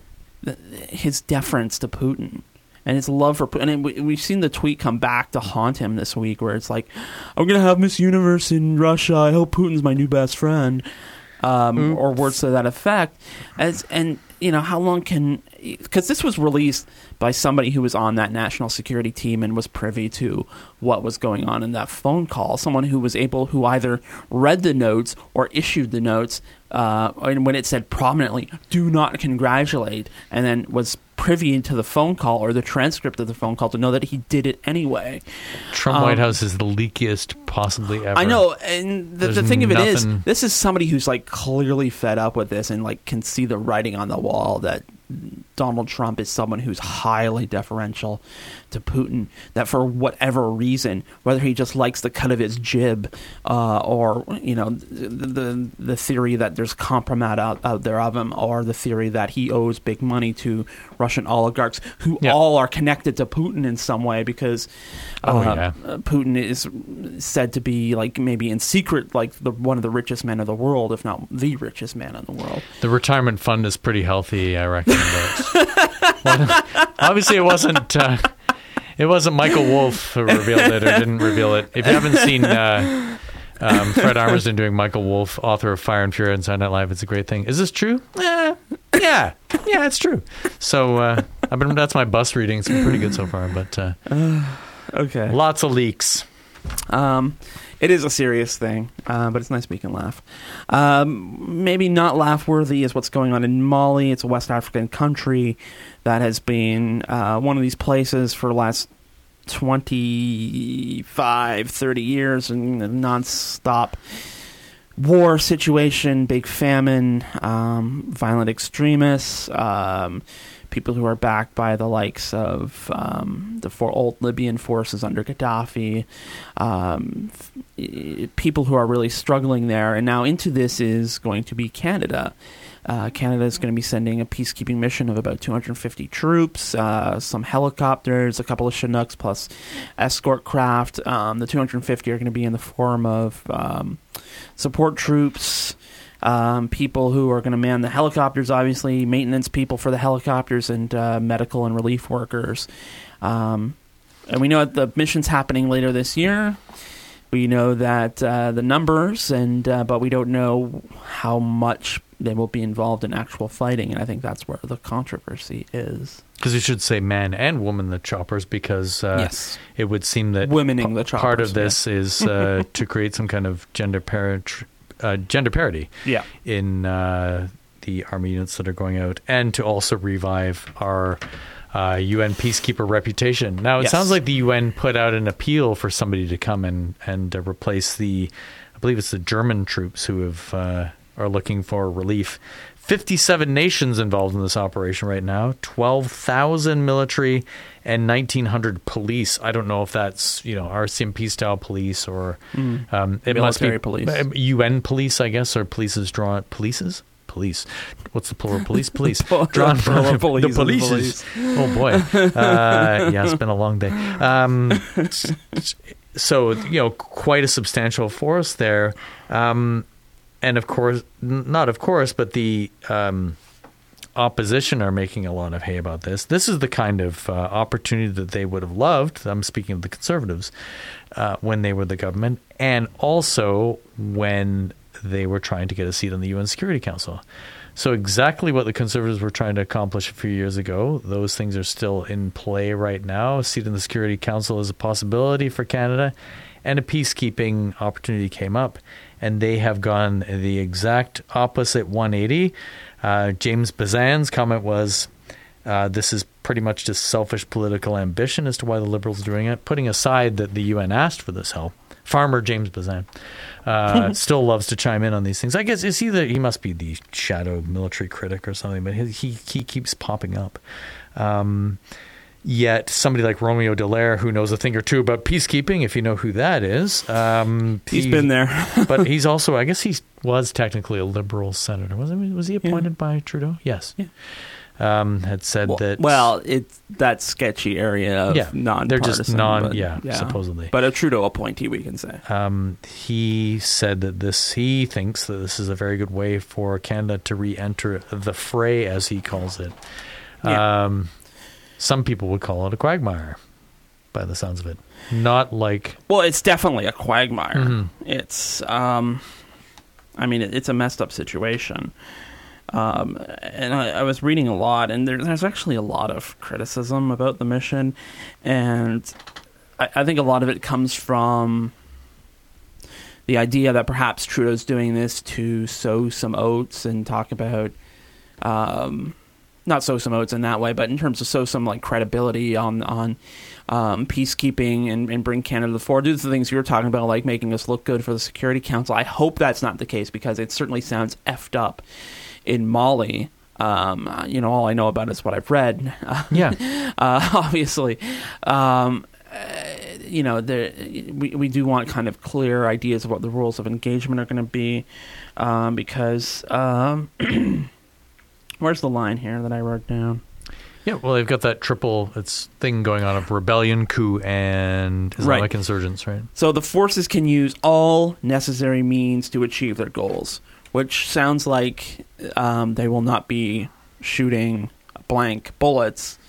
S1: his deference to Putin? And his love for Putin. And we've seen the tweet come back to haunt him this week where it's like, I'm going to have Miss Universe in Russia. I hope Putin's my new best friend. Or words to that effect. And how long can... Because this was released by somebody who was on that national security team and was privy to what was going on in that phone call. Someone who either read the notes or issued the notes and when it said prominently, do not congratulate, and then was privy to the phone call or the transcript of the phone call to know that he did it anyway.
S2: Trump White House is the leakiest possibly ever.
S1: I know, and the thing of it is, this is somebody who's like clearly fed up with this and like can see the writing on the wall that Donald Trump is someone who's highly deferential to Putin, that for whatever reason, whether he just likes the cut of his jib or the theory that there's compromat out there of him, or the theory that he owes big money to Russian oligarchs who all are connected to Putin in some way, because Putin is said to be like maybe in secret like one of the richest men of the world, if not the richest man in the world.
S2: The retirement fund is pretty healthy, I reckon. Obviously, it wasn't Michael Wolff who revealed it or didn't reveal it. If you haven't seen Fred Armisen doing Michael Wolff, author of Fire and Fury and Saturday Night Live, it's a great thing. Is this true? Yeah, it's true. So that's my bus reading. It's been pretty good so far, but
S1: okay,
S2: lots of leaks.
S1: It is a serious thing, but it's nice we can laugh. Maybe not laugh-worthy is what's going on in Mali. It's a West African country that has been one of these places for the last 25, 30 years, and non-stop war situation, big famine, violent extremists, people who are backed by the likes of the old Libyan forces under Gaddafi, people who are really struggling there. And now into this is going to be Canada. Canada is going to be sending a peacekeeping mission of about 250 troops, some helicopters, a couple of Chinooks, plus escort craft. The 250 are going to be in the form of support troops, people who are going to man the helicopters, obviously, maintenance people for the helicopters, and medical and relief workers. And we know that the mission's happening later this year. We know that the numbers, but we don't know how much they will be involved in actual fighting, and I think that's where the controversy is.
S2: Because you should say man and woman the choppers, because it would seem that
S1: womening the choppers,
S2: part of this is to create some kind of gender parity in the army units that are going out, and to also revive our UN peacekeeper reputation. Now, it sounds like the UN put out an appeal for somebody to come and replace I believe it's the German troops who are looking for relief. 57 nations involved in this operation right now, 12,000 military and 1,900 police. I don't know if that's, RCMP-style police or it must be
S1: police.
S2: UN police, I guess, or police. What's the plural? Police. Drawn from the police. Oh, boy. It's been a long day. So, quite a substantial force there. And of course, but the opposition are making a lot of hay about this. This is the kind of opportunity that they would have loved. I'm speaking of the Conservatives when they were the government, and also when they were trying to get a seat on the UN Security Council. So exactly what the Conservatives were trying to accomplish a few years ago, those things are still in play right now. A seat in the Security Council is a possibility for Canada, and a peacekeeping opportunity came up. And they have gone the exact opposite 180. James Bazan's comment was, this is pretty much just selfish political ambition as to why the Liberals are doing it, putting aside that the UN asked for this help. Farmer James Bazan still loves to chime in on these things. I guess he must be the shadow military critic or something, but he keeps popping up. Yet somebody like Romeo Dallaire, who knows a thing or two about peacekeeping, if you know who that is.
S1: He's been there.
S2: But he's also, I guess he was technically a Liberal senator. Was he appointed by Trudeau? Yes. Yeah. Had said that...
S1: Well, it's that sketchy area of non-partisan.
S2: They're just supposedly.
S1: But a Trudeau appointee, we can say.
S2: He said that he thinks that this is a very good way for Canada to re-enter the fray, as he calls it. Yeah. Some people would call it a quagmire, by the sounds of it. Not like...
S1: Well, it's definitely a quagmire. Mm-hmm. It's, it's a messed up situation. And I was reading a lot, and there's actually a lot of criticism about the mission. And I think a lot of it comes from the idea that perhaps Trudeau's doing this to sow some oats and talk about... not sow some oats in that way, but in terms of sow some credibility on peacekeeping and bring Canada to the fore. Do the things you were talking about, like making us look good for the Security Council. I hope that's not the case, because it certainly sounds effed up in Mali. All I know about is what I've read. Obviously. We do want kind of clear ideas of what the rules of engagement are going to be, because... Where's the line here that I wrote down?
S2: Yeah, well, they've got that triple thing going on of rebellion, coup, and Islamic insurgents, right?
S1: So the forces can use all necessary means to achieve their goals, which sounds like they will not be shooting blank bullets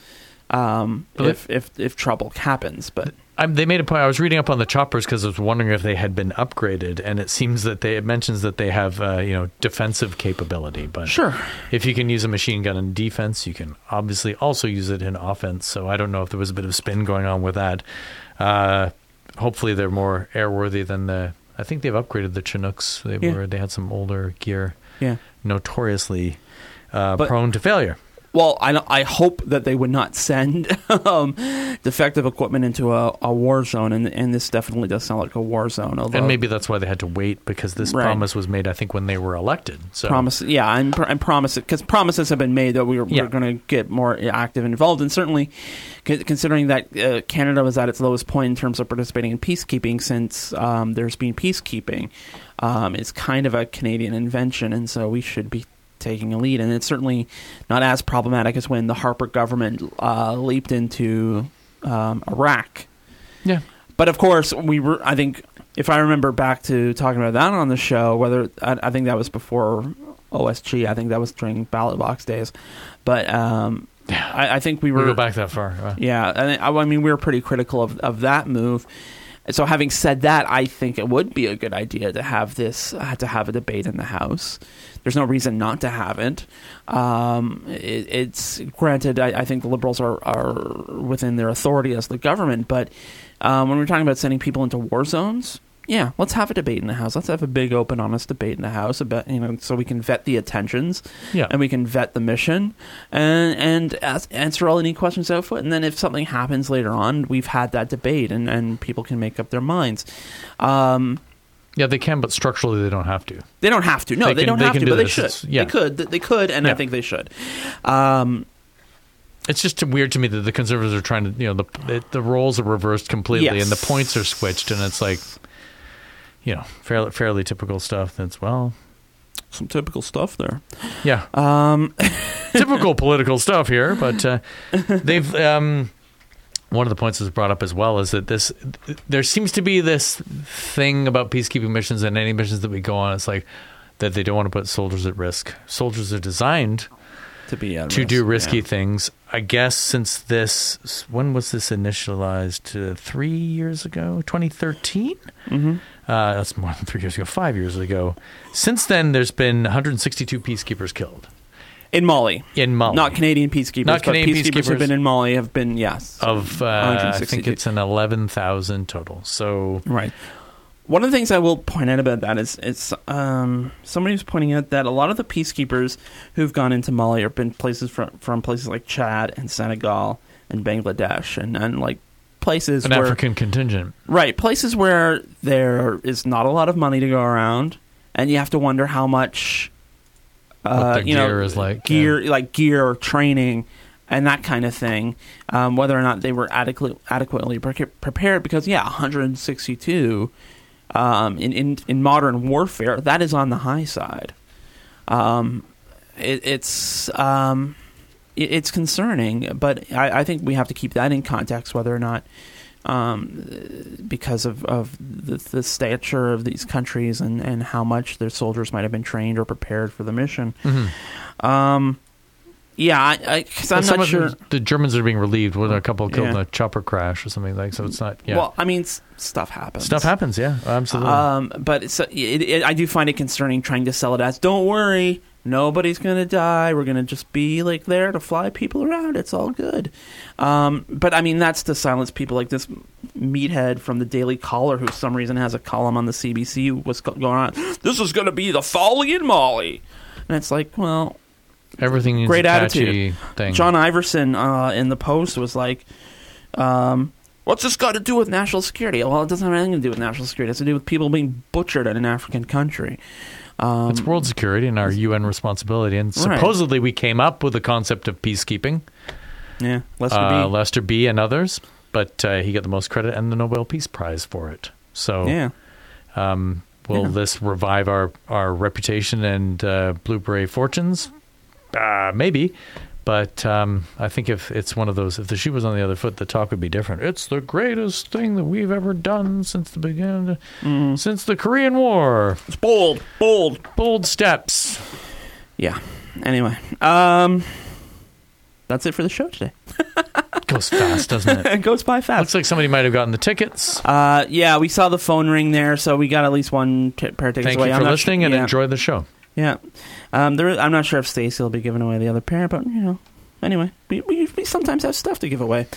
S1: if trouble happens, but...
S2: They made a point. I was reading up on the choppers because I was wondering if they had been upgraded, and it seems that it mentions that they have defensive capability. But
S1: sure,
S2: if you can use a machine gun in defense, you can obviously also use it in offense. So I don't know if there was a bit of spin going on with that. Hopefully, they're more airworthy than I think they've upgraded the Chinooks. They had some older gear, notoriously prone to failure.
S1: Well, I hope that they would not send defective equipment into a war zone, and this definitely does sound like a war zone. Although,
S2: and maybe that's why they had to wait, because this promise was made, I think, when they were elected. So.
S1: And because promises have been made that we're going to get more active and involved, and certainly considering that Canada was at its lowest point in terms of participating in peacekeeping since there's been peacekeeping, it's kind of a Canadian invention, and so we should be taking a lead, and it's certainly not as problematic as when the Harper government leaped into Iraq.
S2: Yeah,
S1: but of course I think, if I remember back to talking about that on the show, I think that was before OSG. I think that was during ballot box days, but I think we
S2: go back that far.
S1: Right? Yeah, and we were pretty critical of that move. So having said that, I think it would be a good idea to have a debate in the House. There's no reason not to have it. It's granted, I think the Liberals are within their authority as the government, but when we're talking about sending people into war zones, Yeah, let's have a debate in the House. Let's have a big, open, honest debate in the House about, so we can vet the attentions, and we can vet the mission, and answer all any questions out foot. And then if something happens later on, we've had that debate, and people can make up their minds.
S2: Yeah, they can, but structurally they don't have to.
S1: They don't have to. No, they don't have to, but they should.
S2: Yeah.
S1: They could, and I think they should.
S2: It's just weird to me that the Conservatives are trying to, the roles are reversed completely, and the points are switched, and it's like, fairly typical stuff. That's,
S1: some typical stuff there.
S2: Yeah. Typical political stuff here, but they've... one of the points that's brought up as well is that there seems to be this thing about peacekeeping missions and any missions that we go on. It's like that they don't want to put soldiers at risk. Soldiers are designed to do risky things. I guess since when was this initialized? 3 years ago, 2013? Mm-hmm. That's more than 3 years ago, 5 years ago. Since then, there's been 162 peacekeepers killed.
S1: In Mali.
S2: Not
S1: Canadian peacekeepers.
S2: Not Canadian
S1: peacekeepers who have been in Mali have been, yes.
S2: I think it's an 11,000 total. So
S1: right. One of the things I will point out about that is somebody was pointing out that a lot of the peacekeepers who've gone into Mali have been places from places like Chad and Senegal and Bangladesh and like places
S2: where... African contingent.
S1: Right. Places where there is not a lot of money to go around, and you have to wonder how much...
S2: what their gear is like.
S1: Gear, training, and that kind of thing. Whether or not they were adequately prepared, because 162 in modern warfare, that is on the high side. It's concerning, but I think we have to keep that in context, whether or not because of the stature of these countries and how much their soldiers might have been trained or prepared for the mission. Mm-hmm. Because I'm not sure.
S2: The Germans are being relieved when a couple killed in a chopper crash or something like. So it's not. Yeah.
S1: Well, I mean, stuff happens.
S2: Stuff happens. Yeah, absolutely.
S1: But I do find it concerning trying to sell it as, don't worry, nobody's going to die. We're going to just be like there to fly people around. It's all good. But I mean, that's to silence people like this meathead from the Daily Caller, who for some reason has a column on the CBC. What's going on? This is going to be the folly in Mali, and it's like, well.
S2: Everything is
S1: great
S2: a
S1: attitude.
S2: Thing.
S1: John Iverson in the Post was like, what's this got to do with national security? Well, it doesn't have anything to do with national security. It has to do with people being butchered in an African country.
S2: It's world security and our UN responsibility. And supposedly we came up with the concept of peacekeeping.
S1: Yeah,
S2: Lester B. and others. But he got the most credit and the Nobel Peace Prize for it. So will this revive our reputation and Blue Beret fortunes? Maybe, but I think if it's one of those, if the shoe was on the other foot, the talk would be different. It's the greatest thing that we've ever done since the beginning, since the Korean War.
S1: It's bold
S2: steps.
S1: Yeah. Anyway, that's it for the show today.
S2: Goes fast, doesn't it?
S1: It goes by fast.
S2: Looks like somebody might have gotten the tickets.
S1: We saw the phone ring there, so we got at least one pair of tickets.
S2: Thank you for listening and enjoy the show.
S1: Yeah. I'm not sure if Stacey will be giving away the other pair, but, anyway, we sometimes have stuff to give away.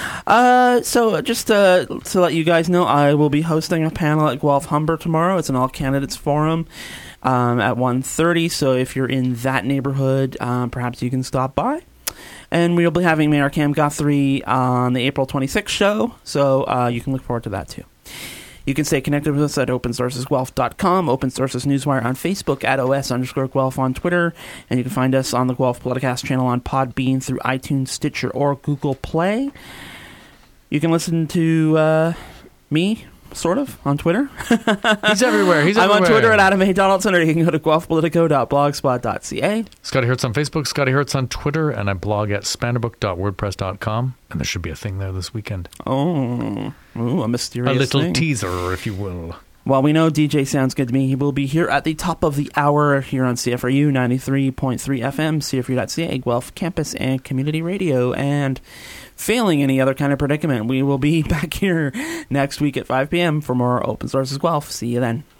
S1: So just to let you guys know, I will be hosting a panel at Guelph Humber tomorrow. It's an all-candidates forum at 1:30, so if you're in that neighborhood, perhaps you can stop by. And we'll be having Mayor Cam Guthrie on the April 26th show, so you can look forward to that, too. You can stay connected with us at opensourcesguelph.com, Open Sources Newswire on Facebook, at @OS_Guelph on Twitter, and you can find us on the Guelph Politicast channel on Podbean through iTunes, Stitcher, or Google Play. You can listen to me, sort of, on Twitter.
S2: He's everywhere.
S1: I'm on Twitter at Adam A. Donaldson, or you can go to guelphpolitico.blogspot.ca.
S2: Scotty Hertz on Facebook, Scotty Hertz on Twitter, and I blog at spannerbook.wordpress.com, and there should be a thing there this weekend.
S1: Oh, a mysterious
S2: thing. A little
S1: thing.
S2: Teaser, if you will.
S1: Well, we know DJ sounds good to me. He will be here at the top of the hour here on CFRU 93.3 FM, CFRU.ca, Guelph Campus and Community Radio. And failing any other kind of predicament, we will be back here next week at 5 p.m. for more Open Sources Guelph. See you then.